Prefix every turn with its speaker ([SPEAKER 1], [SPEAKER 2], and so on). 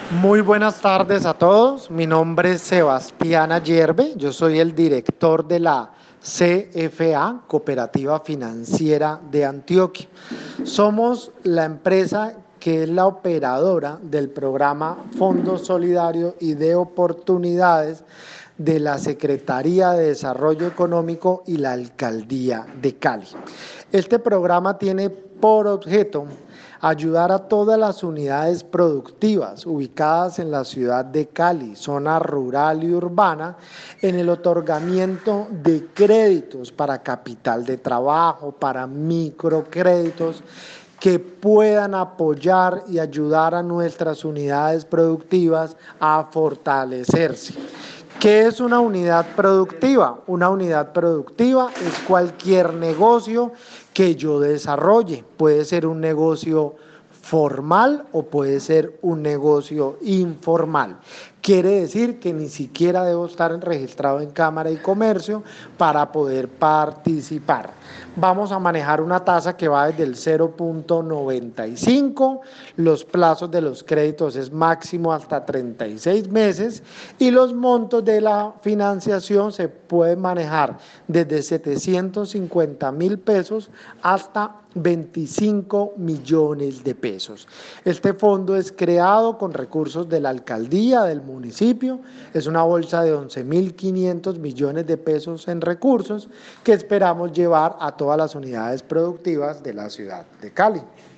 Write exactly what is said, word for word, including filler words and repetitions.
[SPEAKER 1] Muy buenas tardes a todos. Mi nombre es Sebastián Ayerbe. Yo soy el director de la C F A, Cooperativa Financiera de Antioquia. Somos la empresa que es la operadora del programa Fondo Solidario y de Oportunidades de la Secretaría de Desarrollo Económico y la Alcaldía de Cali. Este programa tiene por objeto ayudar a todas las unidades productivas ubicadas en la ciudad de Cali, zona rural y urbana, en el otorgamiento de créditos para capital de trabajo, para microcréditos, que puedan apoyar y ayudar a nuestras unidades productivas a fortalecerse. ¿Qué es una unidad productiva? Una unidad productiva es cualquier negocio que yo desarrolle. Puede ser un negocio formal o puede ser un negocio informal. Quiere decir que ni siquiera debo estar registrado en Cámara y Comercio para poder participar. Vamos a manejar una tasa que va desde el cero punto noventa y cinco, los plazos de los créditos es máximo hasta treinta y seis meses y los montos de la financiación se pueden manejar desde setecientos cincuenta mil pesos hasta veinticinco millones de pesos. Este fondo es creado con recursos de la alcaldía, del municipio, es una bolsa de once mil quinientos millones de pesos en recursos que esperamos llevar a todas las unidades productivas de la ciudad de Cali.